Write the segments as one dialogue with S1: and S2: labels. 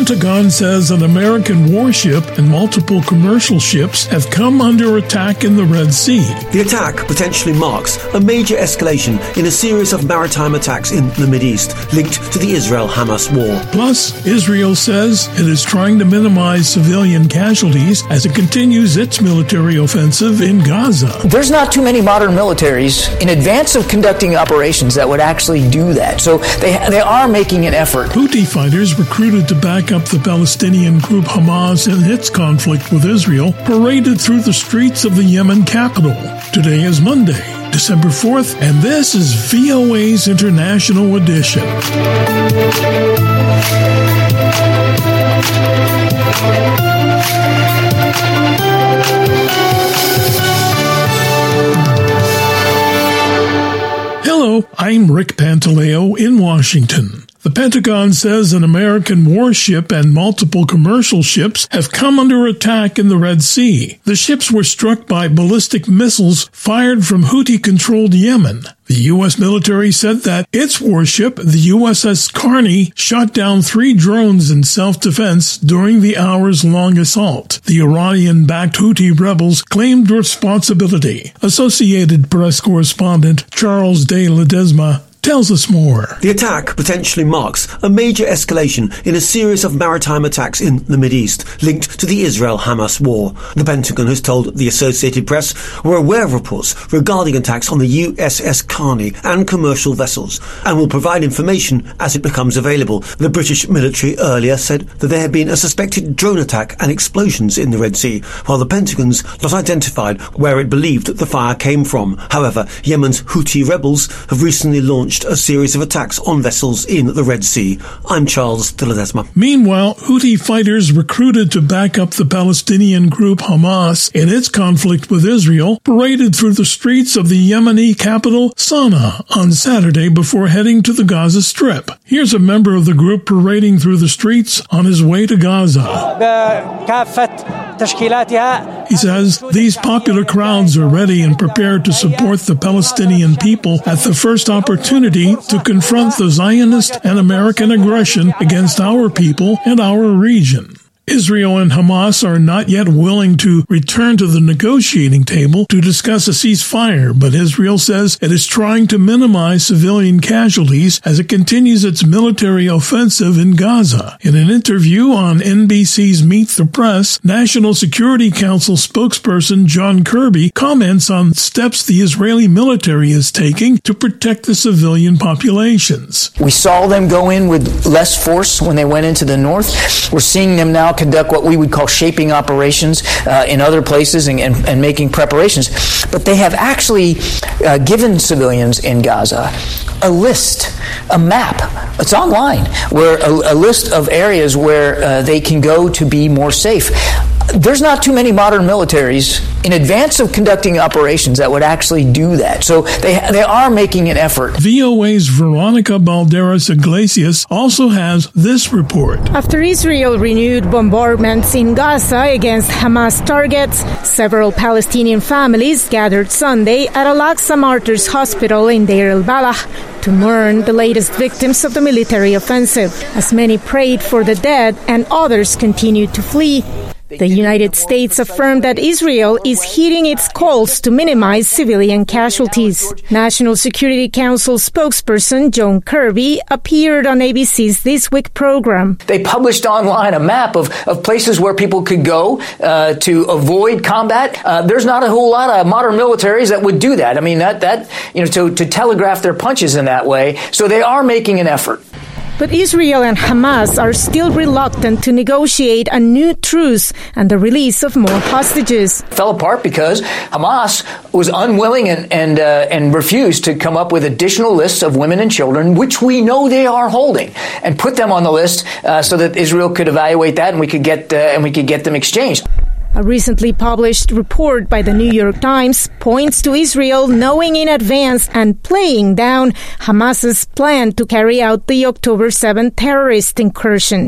S1: Pentagon says an American warship and multiple commercial ships have come under attack in the Red Sea.
S2: The attack potentially marks a major escalation in a series of maritime attacks in the Mideast linked to the Israel-Hamas war.
S1: Plus, Israel says it is trying to minimize civilian casualties as it continues its military offensive in Gaza.
S3: There's not too many modern militaries in advance of conducting operations that would actually do that. So they are making an effort.
S1: Houthi fighters recruited to back up the Palestinian group Hamas in its conflict with Israel paraded through the streets of the Yemen capital. Today is Monday, December 4th, and this is VOA's International Edition. Hello, I'm Rick Pantaleo in Washington. The Pentagon says an American warship and multiple commercial ships have come under attack in the Red Sea. The ships were struck by ballistic missiles fired from Houthi-controlled Yemen. The U.S. military said that its warship, the USS Carney, shot down 3 drones in self-defense during the hours-long assault. The Iranian-backed Houthi rebels claimed responsibility. Associated Press correspondent Charles de Ledesma tells us more.
S2: The attack potentially marks a major escalation in a series of maritime attacks in the Mideast linked to the Israel-Hamas war. The Pentagon has told the Associated Press we're aware of reports regarding attacks on the USS Carney and commercial vessels and will provide information as it becomes available. The British military earlier said that there had been a suspected drone attack and explosions in the Red Sea, while the Pentagon's not identified where it believed the fire came from. However, Yemen's Houthi rebels have recently launched a series of attacks on vessels in the Red Sea. I'm Charles de Ledesma.
S1: Meanwhile, Houthi fighters recruited to back up the Palestinian group Hamas in its conflict with Israel paraded through the streets of the Yemeni capital, Sana'a, on Saturday before heading to the Gaza Strip. Here's a member of the group parading through the streets on his way to Gaza. He says these popular crowds are ready and prepared to support the Palestinian people at the first opportunity to confront the Zionist and American aggression against our people and our region. Israel and Hamas are not yet willing to return to the negotiating table to discuss a ceasefire, but Israel says it is trying to minimize civilian casualties as it continues its military offensive in Gaza. In an interview on NBC's Meet the Press, National Security Council spokesperson John Kirby comments on steps the Israeli military is taking to protect the civilian populations.
S3: We saw them go in with less force when they went into the north. We're seeing them now conduct what we would call shaping operations in other places and making preparations. But they have actually given civilians in Gaza a list, a map. It's online, where a list of areas where they can go to be more safe. There's not too many modern militaries in advance of conducting operations that would actually do that. So they are making an effort.
S1: VOA's Veronica Balderas Iglesias also has this report.
S4: After Israel renewed bombardments in Gaza against Hamas targets, several Palestinian families gathered Sunday at Al-Aqsa Martyrs Hospital in Deir el-Balah to mourn the latest victims of the military offensive, as many prayed for the dead and others continued to flee. The United States affirmed that Israel is heeding its calls to minimize civilian casualties. National Security Council spokesperson John Kirby appeared on ABC's This Week program.
S3: They published online a map of places where people could go to avoid combat. There's not a whole lot of modern militaries that would do that. I mean, to telegraph their punches in that way. So they are making an effort.
S4: But Israel and Hamas are still reluctant to negotiate a new truce and the release of more hostages.
S3: It fell apart because Hamas was unwilling and refused to come up with additional lists of women and children, which we know they are holding, and put them on the list so that Israel could evaluate that and we could get them exchanged.
S4: A recently published report by the New York Times points to Israel knowing in advance and playing down Hamas's plan to carry out the October 7th terrorist incursion.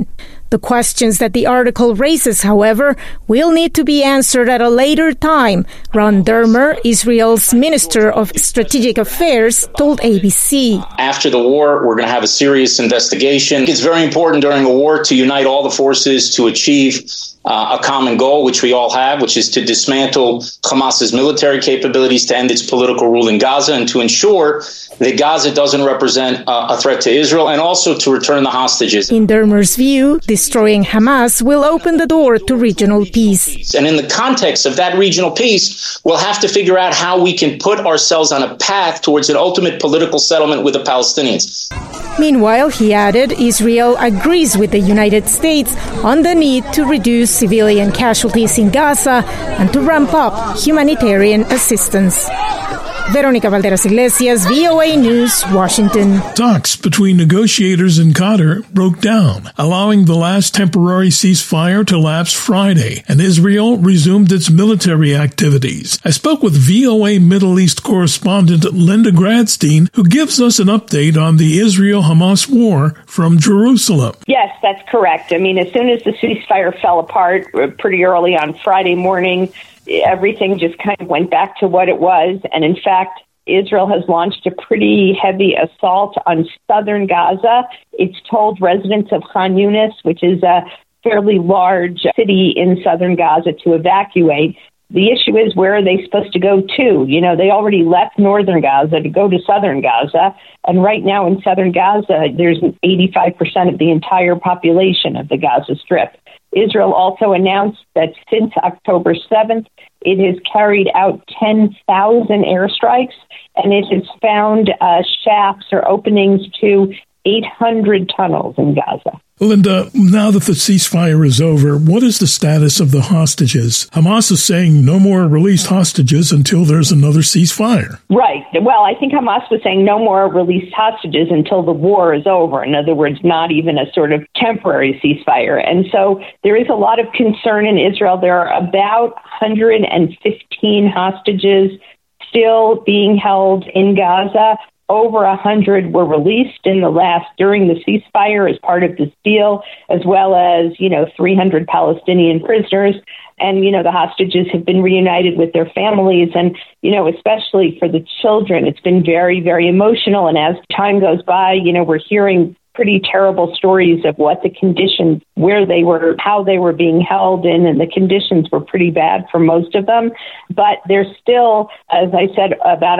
S4: The questions that the article raises, however, will need to be answered at a later time, Ron Dermer, Israel's Minister of Strategic Affairs, told ABC.
S5: After the war, we're going to have a serious investigation. It's very important during a war to unite all the forces to achieve a common goal, which we all have, which is to dismantle Hamas's military capabilities, to end its political rule in Gaza, and to ensure that Gaza doesn't represent a threat to Israel, and also to return the hostages.
S4: In Dermer's view, destroying Hamas will open the door to regional peace.
S5: And in the context of that regional peace, we'll have to figure out how we can put ourselves on a path towards an ultimate political settlement with the Palestinians.
S4: Meanwhile, he added, Israel agrees with the United States on the need to reduce civilian casualties in Gaza and to ramp up humanitarian assistance. Veronica Valderas Iglesias, VOA News, Washington.
S1: Talks between negotiators in Qatar broke down, allowing the last temporary ceasefire to lapse Friday, and Israel resumed its military activities. I spoke with VOA Middle East correspondent Linda Gradstein, who gives us an update on the Israel-Hamas war from Jerusalem.
S6: Yes, that's correct. I mean, as soon as the ceasefire fell apart pretty early on Friday morning, everything just kind of went back to what it was. And in fact, Israel has launched a pretty heavy assault on southern Gaza. It's told residents of Khan Yunis, which is a fairly large city in southern Gaza, to evacuate. The issue is, where are they supposed to go to? You know, they already left northern Gaza to go to southern Gaza. And right now in southern Gaza, there's 85% of the entire population of the Gaza Strip. Israel also announced that since October 7th, it has carried out 10,000 airstrikes, and it has found shafts or openings to 800 tunnels in Gaza.
S1: Linda, now that the ceasefire is over, what is the status of the hostages? Hamas is saying no more released hostages until there's another ceasefire.
S6: Right. Well, I think Hamas was saying no more released hostages until the war is over. In other words, not even a sort of temporary ceasefire. And so there is a lot of concern in Israel. There are about 115 hostages still being held in Gaza. Over 100 were released during the ceasefire as part of this deal, as well as, 300 Palestinian prisoners. And, the hostages have been reunited with their families. And, especially for the children, it's been very, very emotional. And as time goes by, we're hearing pretty terrible stories of what the conditions, where they were, how they were being held in, and the conditions were pretty bad for most of them. But there's still, as I said, about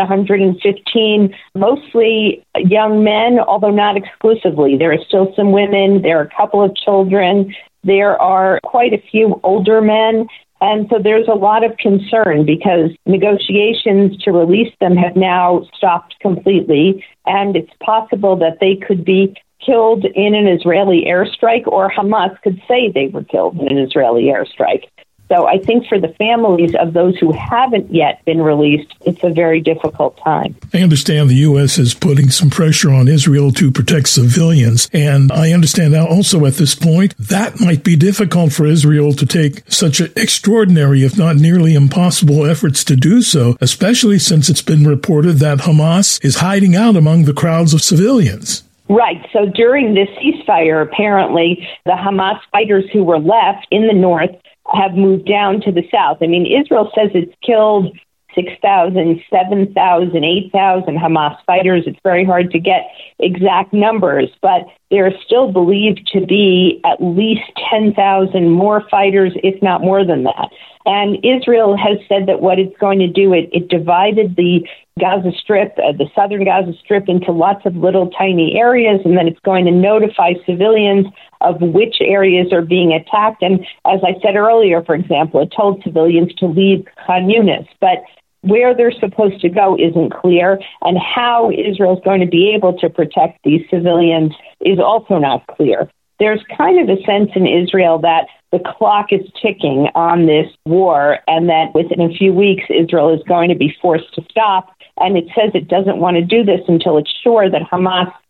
S6: 115, mostly young men, although not exclusively. There are still some women, there are a couple of children, there are quite a few older men. And so there's a lot of concern because negotiations to release them have now stopped completely. And it's possible that they could be killed in an Israeli airstrike, or Hamas could say they were killed in an Israeli airstrike. So I think for the families of those who haven't yet been released, it's a very difficult time.
S1: I understand the U.S. is putting some pressure on Israel to protect civilians, and I understand now also at this point that might be difficult for Israel to take such extraordinary, if not nearly impossible, efforts to do so, especially since it's been reported that Hamas is hiding out among the crowds of civilians.
S6: Right. So during this ceasefire, apparently, the Hamas fighters who were left in the north have moved down to the south. I mean, Israel says it's killed 6,000, 7,000, 8,000 Hamas fighters. It's very hard to get exact numbers, but there are still believed to be at least 10,000 more fighters, if not more than that. And Israel has said that what it's going to do, it divided the Gaza Strip, the southern Gaza Strip, into lots of little tiny areas, and then it's going to notify civilians of which areas are being attacked. And as I said earlier, for example, it told civilians to leave Khan Yunis, but where they're supposed to go isn't clear, and how Israel's going to be able to protect these civilians is also not clear. There's kind of a sense in Israel that the clock is ticking on this war, and that within a few weeks, Israel is going to be forced to stop. And it says it doesn't want to do this until it's sure that Hamas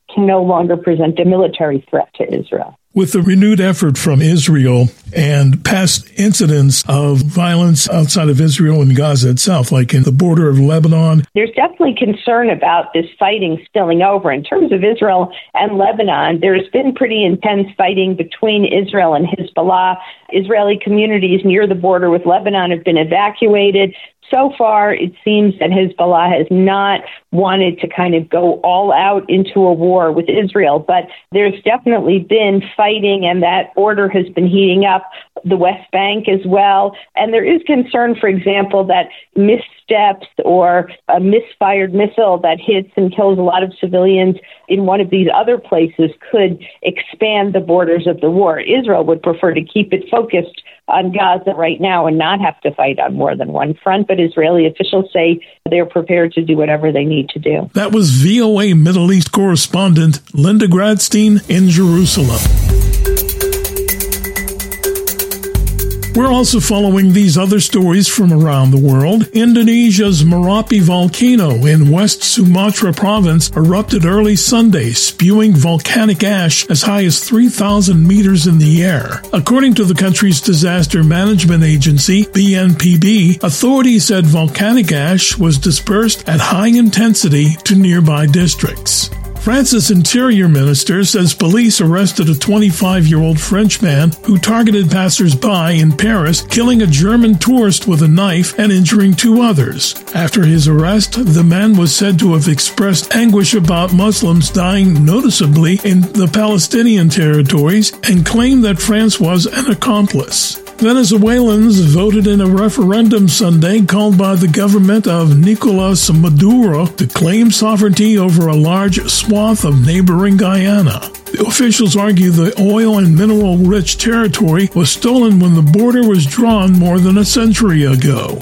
S6: can no longer present a military threat to Israel.
S1: With the renewed effort from Israel and past incidents of violence outside of Israel and Gaza itself, like in the border of Lebanon,
S6: there's definitely concern about this fighting spilling over. In terms of Israel and Lebanon, there's been pretty intense fighting between Israel and Hezbollah. Israeli communities near the border with Lebanon have been evacuated. So far, it seems that Hezbollah has not wanted to kind of go all out into a war with Israel, but there's definitely been fighting, and that border has been heating up, the West Bank as well. And there is concern, for example, that missteps or a misfired missile that hits and kills a lot of civilians in one of these other places could expand the borders of the war. Israel would prefer to keep it focused on Gaza right now and not have to fight on more than one front, but Israeli officials say they're prepared to do whatever they need to do.
S1: That was VOA Middle East correspondent Linda Gradstein in Jerusalem. We're also following these other stories from around the world. Indonesia's Merapi volcano in West Sumatra province erupted early Sunday, spewing volcanic ash as high as 3,000 meters in the air. According to the country's disaster management agency, BNPB, authorities said volcanic ash was dispersed at high intensity to nearby districts. France's interior minister says police arrested a 25-year-old French man who targeted passers-by in Paris, killing a German tourist with a knife and injuring two others. After his arrest, the man was said to have expressed anguish about Muslims dying noticeably in the Palestinian territories and claimed that France was an accomplice. Venezuelans voted in a referendum Sunday called by the government of Nicolás Maduro to claim sovereignty over a large swath of neighboring Guyana. The officials argue the oil and mineral-rich territory was stolen when the border was drawn more than a century ago.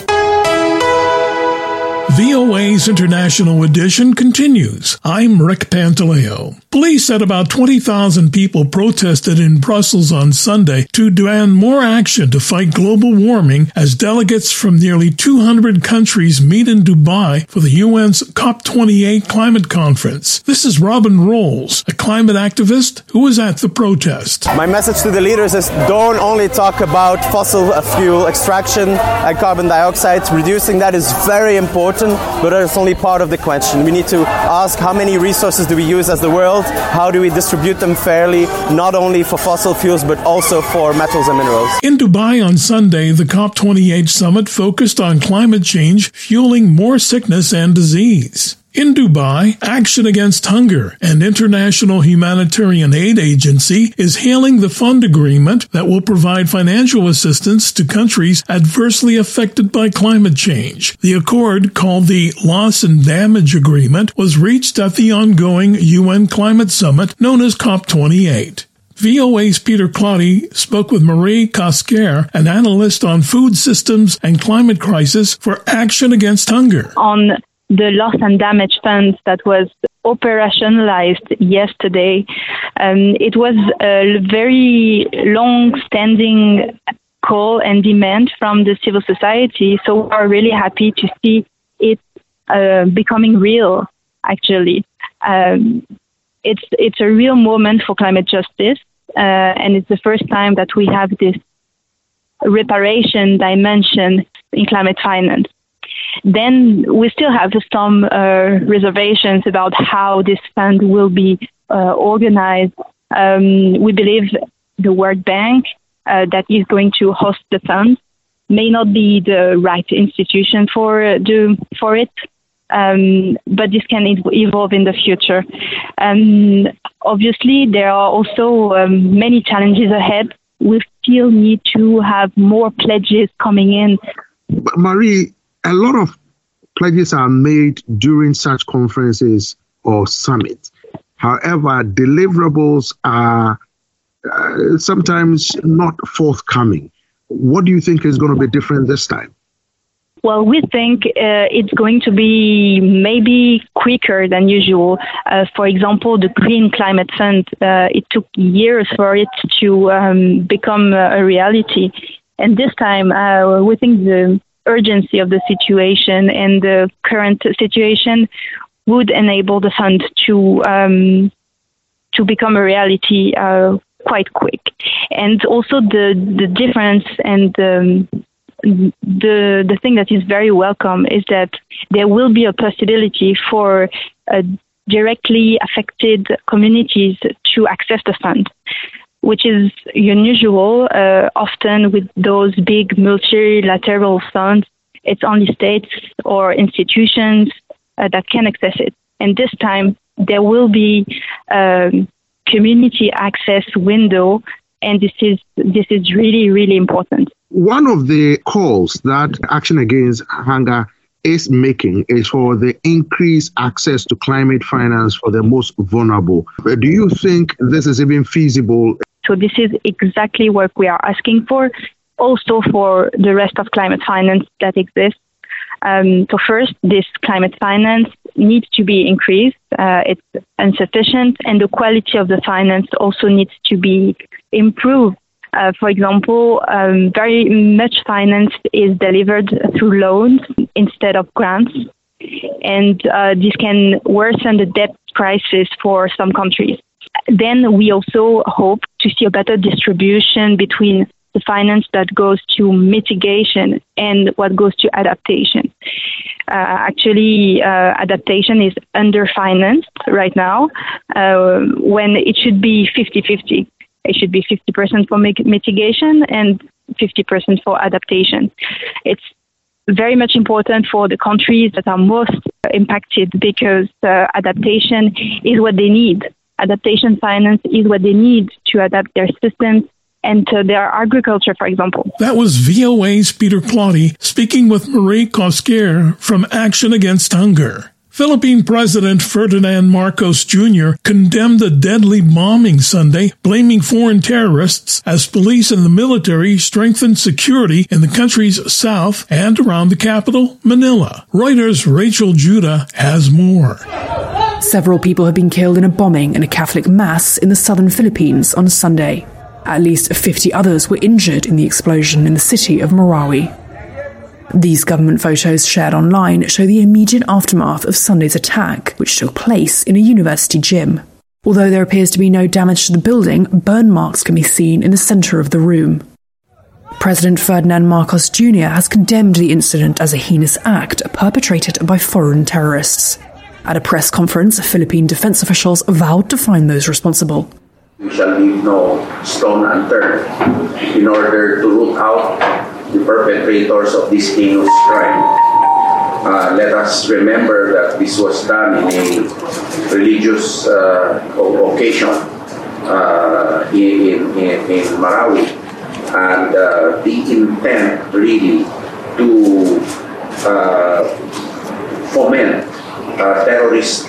S1: VOA's International Edition continues. I'm Rick Pantaleo. Police said about 20,000 people protested in Brussels on Sunday to demand more action to fight global warming as delegates from nearly 200 countries meet in Dubai for the UN's COP28 climate conference. This is Robin Rolls, a climate activist who was at the protest.
S7: My message to the leaders is don't only talk about fossil fuel extraction and carbon dioxide. Reducing that is very important, but it's only part of the question. We need to ask how many resources do we use as the world? How do we distribute them fairly, not only for fossil fuels, but also for metals and minerals?
S1: In Dubai on Sunday, the COP28 summit focused on climate change, fueling more sickness and disease. In Dubai, Action Against Hunger, an international humanitarian aid agency, is hailing the fund agreement that will provide financial assistance to countries adversely affected by climate change. The accord, called the Loss and Damage Agreement, was reached at the ongoing UN Climate Summit known as COP28. VOA's Peter Clotty spoke with Marie Casquer, an analyst on food systems and climate crisis for Action Against Hunger.
S8: On the loss and damage fund that was operationalized yesterday, it was a very long-standing call and demand from the civil society. So we are really happy to see it becoming real, actually. It's a real moment for climate justice, and it's the first time that we have this reparation dimension in climate finance. Then we still have some reservations about how this fund will be organized. We believe the World Bank that is going to host the fund may not be the right institution for it, but this can evolve in the future. Obviously, there are also many challenges ahead. We still need to have more pledges coming in.
S9: Marie, a lot of pledges are made during such conferences or summits. However, deliverables are sometimes not forthcoming. What do you think is going to be different this time?
S8: Well, we think it's going to be maybe quicker than usual. For example, the Green Climate Fund, it took years for it to become a reality. And this time, we think the urgency of the situation and the current situation would enable the fund to to become a reality quite quick. And also the difference and the thing that is very welcome is that there will be a possibility for directly affected communities to access the fund, which is unusual. Often with those big multilateral funds, it's only states or institutions that can access it. And this time, there will be community access window, and this is really, really important.
S9: One of the calls that Action Against Hunger is making is for the increased access to climate finance for the most vulnerable. Do you think this is even feasible?
S8: So this is exactly what we are asking for, also for the rest of climate finance that exists. So first, this climate finance needs to be increased. It's insufficient, and the quality of the finance also needs to be improved. For example, very much finance is delivered through loans instead of grants, and this can worsen the debt crisis for some countries. Then we also hope to see a better distribution between the finance that goes to mitigation and what goes to adaptation. Actually, adaptation is underfinanced right now when it should be 50-50. It should be 50% for mitigation and 50% for adaptation. It's very much important for the countries that are most impacted because adaptation is what they need. Adaptation finance is what they need to adapt their systems and to their agriculture, for example.
S1: That was VOA's Peter Plotty speaking with Marie Cosquer from Action Against Hunger. Philippine President Ferdinand Marcos Jr. condemned the deadly bombing Sunday, blaming foreign terrorists as police and the military strengthened security in the country's south and around the capital, Manila. Reuters' Rachel Judah has more.
S10: Several people have been killed in a bombing in a Catholic mass in the southern Philippines on Sunday. At least 50 others were injured in the explosion in the city of Marawi. These government photos shared online show the immediate aftermath of Sunday's attack, which took place in a university gym. Although there appears to be no damage to the building, burn marks can be seen in the centre of the room. President Ferdinand Marcos Jr. has condemned the incident as a heinous act perpetrated by foreign terrorists. At a press conference, Philippine defense officials vowed to find those responsible.
S11: We shall leave no stone unturned in order to root out the perpetrators of this heinous crime. Let us remember that this was done in a religious occasion in Marawi, and the intent really to foment terrorist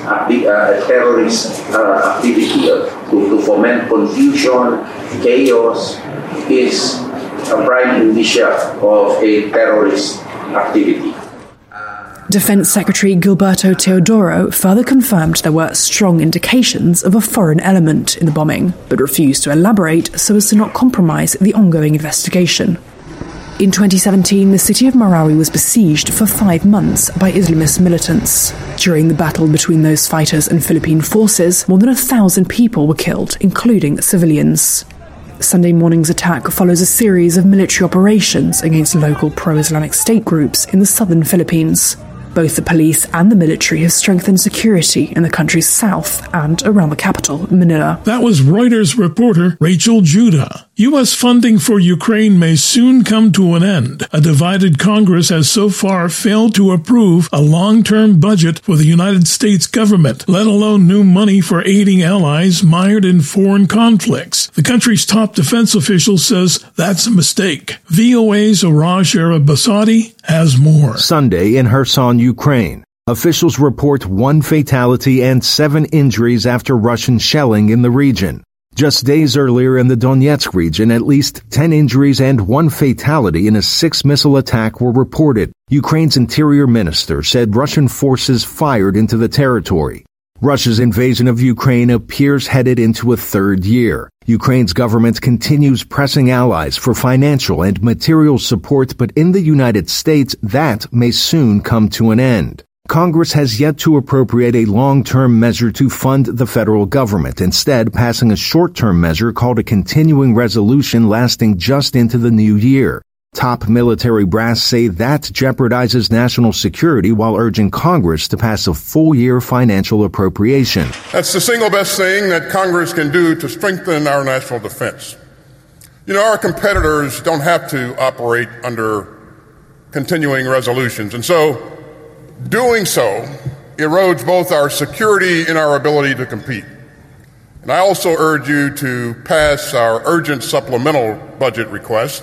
S11: activity, to foment confusion, chaos, is a prime indicia of a terrorist activity.
S10: Defense Secretary Gilberto Teodoro further confirmed there were strong indications of a foreign element in the bombing, but refused to elaborate so as to not compromise the ongoing investigation. In 2017, the city of Marawi was besieged for 5 months by Islamist militants. During the battle between those fighters and Philippine forces, more than 1,000 people were killed, including civilians. Sunday morning's attack follows a series of military operations against local pro-Islamic state groups in the southern Philippines. Both the police and the military have strengthened security in the country's south and around the capital, Manila.
S1: That was Reuters reporter Rachel Judah. U.S. funding for Ukraine may soon come to an end. A divided Congress has so far failed to approve a long-term budget for the United States government, let alone new money for aiding allies mired in foreign conflicts. The country's top defense official says that's a mistake. VOA's Iraj Arabasadi has more.
S12: Sunday in Kherson, Ukraine. Officials report 1 fatality and 7 injuries after Russian shelling in the region. Just days earlier in the Donetsk region, at least 10 injuries and 1 fatality in a 6-missile attack were reported. Ukraine's interior minister said Russian forces fired into the territory. Russia's invasion of Ukraine appears headed into a 3rd year. Ukraine's government continues pressing allies for financial and material support, but in the United States, that may soon come to an end. Congress has yet to appropriate a long-term measure to fund the federal government, instead passing a short-term measure called a continuing resolution lasting just into the new year. Top military brass say that jeopardizes national security while urging Congress to pass a full-year financial appropriation.
S13: That's the single best thing that Congress can do to strengthen our national defense. You know, our competitors don't have to operate under continuing resolutions, and so doing so erodes both our security and our ability to compete. And I also urge you to pass our urgent supplemental budget request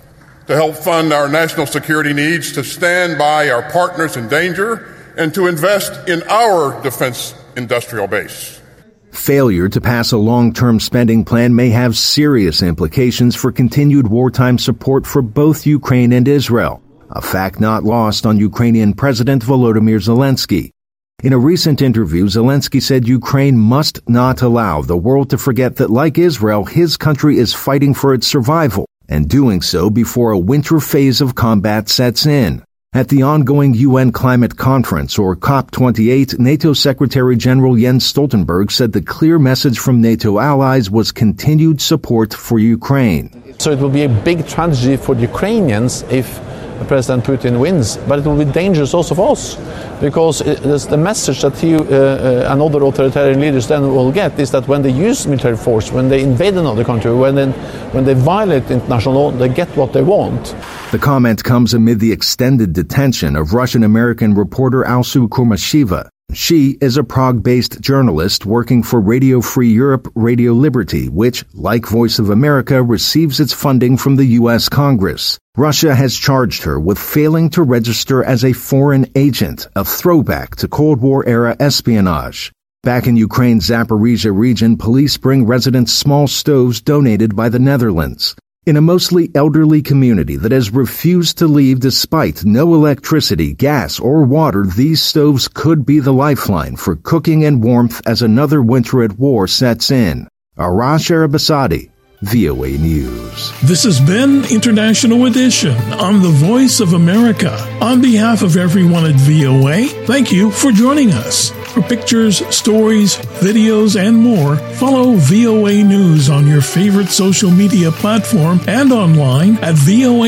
S13: to help fund our national security needs, to stand by our partners in danger, and to invest in our defense industrial base.
S12: Failure to pass a long-term spending plan may have serious implications for continued wartime support for both Ukraine and Israel, a fact not lost on Ukrainian President Volodymyr Zelensky. In a recent interview, Zelensky said Ukraine must not allow the world to forget that, like Israel, his country is fighting for its survival, and doing so before a winter phase of combat sets in. At the ongoing UN Climate Conference, or COP28, NATO Secretary General Jens Stoltenberg said the clear message from NATO allies was continued support for Ukraine.
S14: So it will be a big tragedy for the Ukrainians if President Putin wins, but it will be dangerous also for us, because the message that he and other authoritarian leaders then will get is that when they use military force, when they invade another country, when they violate international law, they get what they want.
S12: The comment comes amid the extended detention of Russian-American reporter Alsu Kurmasheva. She is a Prague-based journalist working for Radio Free Europe, Radio Liberty, which, like Voice of America, receives its funding from the U.S. Congress. Russia has charged her with failing to register as a foreign agent, a throwback to Cold War-era espionage. Back in Ukraine's Zaporizhia region, police bring residents small stoves donated by the Netherlands. In a mostly elderly community that has refused to leave despite no electricity, gas, or water, these stoves could be the lifeline for cooking and warmth as another winter at war sets in. Arash Arabasadi, VOA News.
S1: This has been International Edition on the Voice of America. On behalf of everyone at VOA, thank you for joining us. For pictures, stories, videos, and more, follow VOA News on your favorite social media platform and online at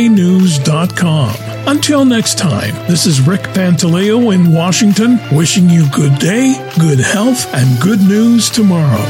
S1: voanews.com. Until next time, this is Rick Pantaleo in Washington, wishing you good day, good health, and good news tomorrow.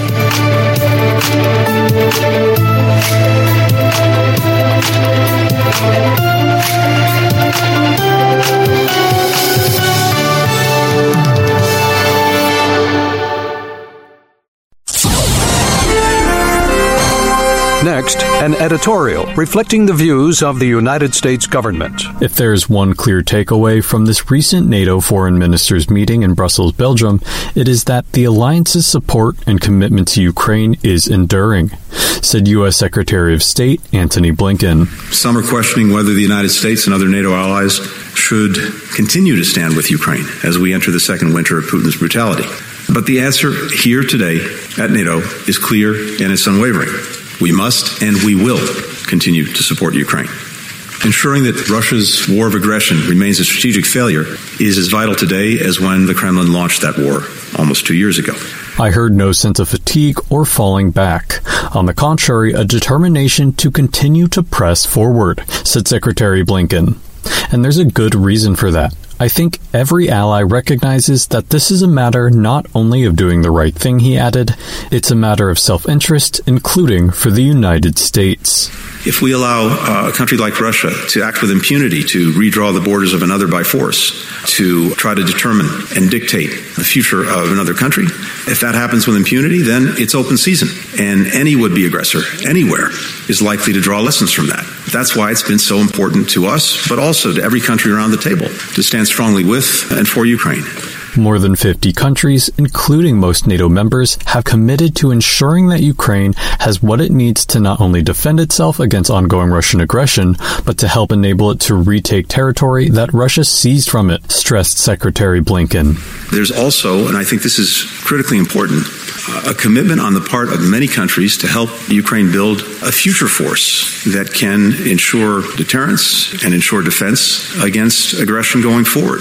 S15: Next, an editorial reflecting the views of the United States government.
S16: If there's one clear takeaway from this recent NATO foreign ministers meeting in Brussels, Belgium, it is that the alliance's support and commitment to Ukraine is enduring, said U.S. Secretary of State Antony Blinken.
S17: Some are questioning whether the United States and other NATO allies should continue to stand with Ukraine as we enter the second winter of Putin's brutality. But the answer here today at NATO is clear and it's unwavering. We must and we will continue to support Ukraine. Ensuring that Russia's war of aggression remains a strategic failure is as vital today as when the Kremlin launched that war almost 2 years ago.
S16: I heard no sense of fatigue or falling back. On the contrary, a determination to continue to press forward, said Secretary Blinken. And there's a good reason for that. I think every ally recognizes that this is a matter not only of doing the right thing, he added, it's a matter of self-interest, including for the United States.
S17: If we allow a country like Russia to act with impunity, to redraw the borders of another by force, to try to determine and dictate the future of another country, if that happens with impunity, then it's open season. And any would-be aggressor, anywhere, is likely to draw lessons from that. That's why it's been so important to us, but also to every country around the table, to stand strongly with and for Ukraine.
S16: More than 50 countries, including most NATO members, have committed to ensuring that Ukraine has what it needs to not only defend itself against ongoing Russian aggression, but to help enable it to retake territory that Russia seized from it, stressed Secretary Blinken.
S17: There's also, and I think this is critically important, a commitment on the part of many countries to help Ukraine build a future force that can ensure deterrence and ensure defense against aggression going forward.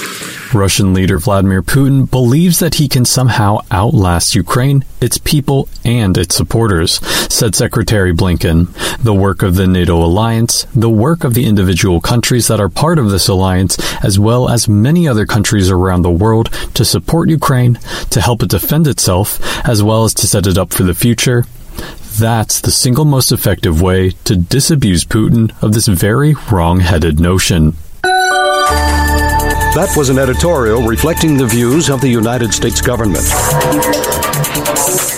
S16: Russian leader Vladimir Putin believes that he can somehow outlast Ukraine, its people, and its supporters, said Secretary Blinken. The work of the NATO alliance, the work of the individual countries that are part of this alliance, as well as many other countries around the world to support Ukraine, to help it defend itself, as well as to set it up for the future. That's the single most effective way to disabuse Putin of this very wrong-headed notion.
S15: That was an editorial reflecting the views of the United States government.